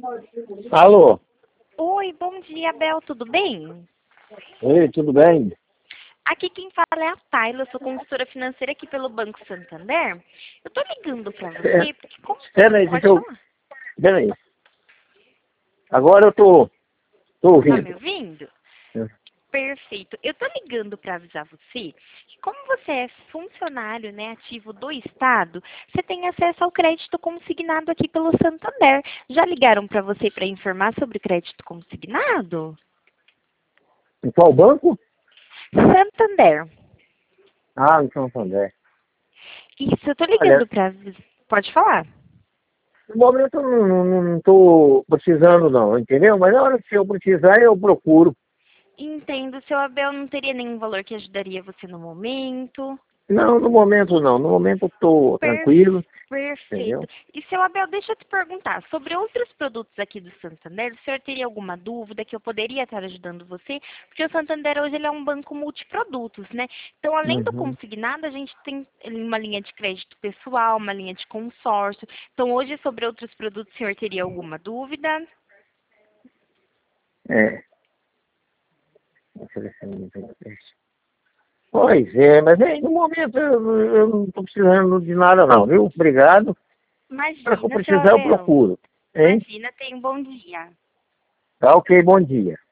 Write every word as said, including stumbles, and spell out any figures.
Alô? Oi, bom dia, Bel, tudo bem? Oi, tudo bem? Aqui quem fala é a Tayla, eu sou consultora financeira aqui pelo Banco Santander. Eu tô ligando pra você porque como... Espera aí, deixa Pode eu... falar. Espera aí. Agora eu tô, tô Tá me ouvindo. ouvindo? Perfeito. Eu tô ligando para avisar você que como você é funcionário, né, ativo do Estado, você tem acesso ao crédito consignado aqui pelo Santander. Já ligaram para você para informar sobre o crédito consignado? Em qual banco? Santander. Ah, no Santander. Isso, eu tô Olha, ligando para avisar. Pode falar. no momento eu não, não, não não tô precisando não, entendeu? Mas na hora que eu precisar eu procuro. Entendo, seu Abel não teria nenhum valor que ajudaria você no momento. Não, no momento não. No momento eu tô Per- tranquilo, Perfeito. entendeu? E, seu Abel, deixa eu te perguntar, sobre outros produtos aqui do Santander, o senhor teria alguma dúvida que eu poderia estar ajudando você? Porque o Santander hoje ele é um banco multiprodutos, né? Então, além do Uhum. consignado, a gente tem uma linha de crédito pessoal, uma linha de consórcio. Então, hoje, sobre outros produtos, o senhor teria alguma dúvida? É. Deixa eu ver se eu não tenho texto. Pois é, mas aí, no momento eu, eu não estou precisando de nada não, viu? Obrigado. Para que eu Imagina, seu precisar eu Abel. procuro. Hein? Imagina, tenha um bom dia. Tá ok, bom dia.